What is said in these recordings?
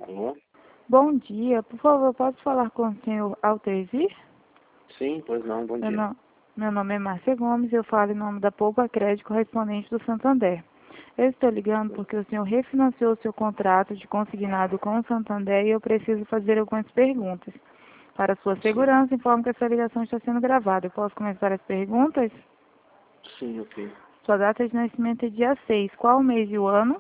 Alô? Bom dia, por favor, posso falar com o senhor Altezir? Sim, pois não, bom Meu, dia. no- Meu nome é Márcia Gomes, eu falo em nome da Poupa Crédito correspondente do Santander. Eu estou ligando porque o senhor refinanciou seu contrato de consignado com o Santander e eu preciso fazer algumas perguntas. Para sua Sim, segurança, informo que essa ligação está sendo gravada. Eu posso começar as perguntas? sim, ok. Sua data de nascimento é dia 6. Qual o mês e o ano?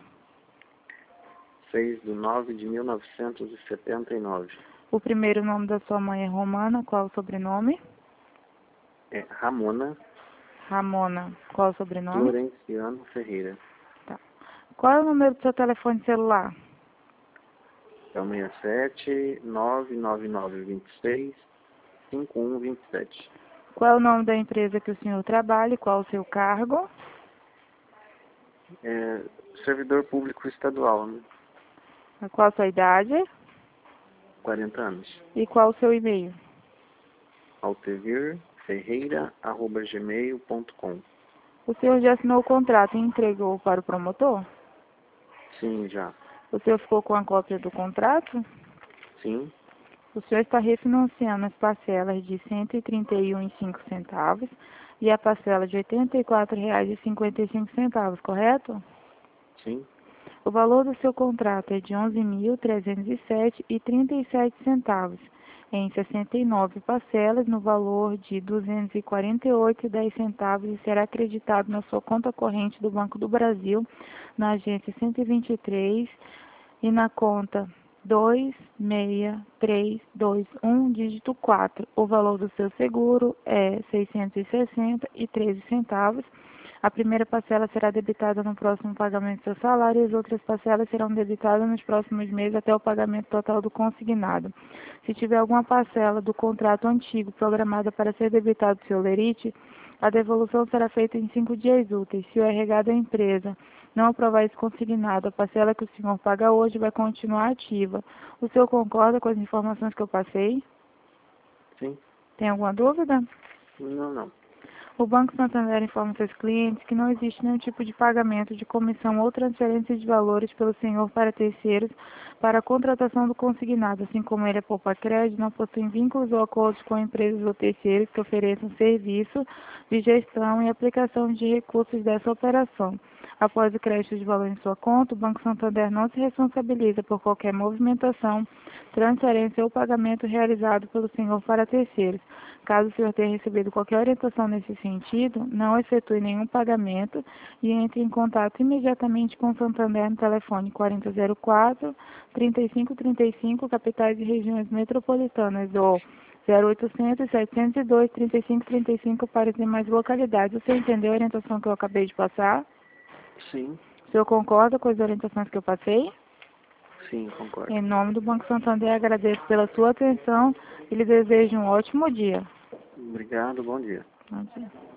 6/9/1979. O primeiro nome da sua mãe é Romana. Qual o sobrenome? É Ramona Ramona. Qual o sobrenome? Florenciano Ferreira. Tá. Qual é o número do seu telefone celular? É o 67-99926-5127. Qual é o nome da empresa que o senhor trabalha e qual o seu cargo? É servidor público estadual, né? Qual a sua idade? 40 anos. E qual o seu e-mail? altevirferreira@gmail.com. O senhor já assinou o contrato e entregou para o promotor? Sim, já. O senhor ficou com a cópia do contrato? Sim, O senhor está refinanciando as parcelas de R$ 131,05 e a parcela de R$ 84,55, correto? sim, O valor do seu contrato é de R$ 11.307,37, em 69 parcelas, no valor de R$ 248,10 e será acreditado na sua conta corrente do Banco do Brasil, na agência 123 e na conta 26321, dígito 4. O valor do seu seguro é R$ 660,13. A primeira parcela será debitada no próximo pagamento do seu salário e as outras parcelas serão debitadas nos próximos meses até o pagamento total do consignado. Se tiver alguma parcela do contrato antigo programada para ser debitada do seu lerite, a devolução será feita em 5 dias úteis. Se o RH da empresa não aprovar esse consignado, a parcela que o senhor paga hoje vai continuar ativa. O senhor concorda com as informações que eu passei? sim. Tem alguma dúvida? Não, não. O Banco Santander informa seus clientes que não existe nenhum tipo de pagamento de comissão ou transferência de valores pelo senhor para terceiros para a contratação do consignado, assim como ele é poupa crédito, não possui vínculos ou acordos com empresas ou terceiros que ofereçam serviço de gestão e aplicação de recursos dessa operação. Após o crédito de valor em sua conta, o Banco Santander não se responsabiliza por qualquer movimentação, transferência ou pagamento realizado pelo senhor para terceiros. Caso o senhor tenha recebido qualquer orientação nesse sentido, não efetue nenhum pagamento e entre em contato imediatamente com o Santander no telefone 4004-3535, capitais e regiões metropolitanas, ou 0800-702-3535 para as demais localidades. Você entendeu a orientação que eu acabei de passar? Sim, O senhor concorda com as orientações que eu passei? sim, concordo. Em nome do Banco Santander, agradeço pela sua atenção e lhe desejo um ótimo dia. Obrigado, bom dia. Bom dia.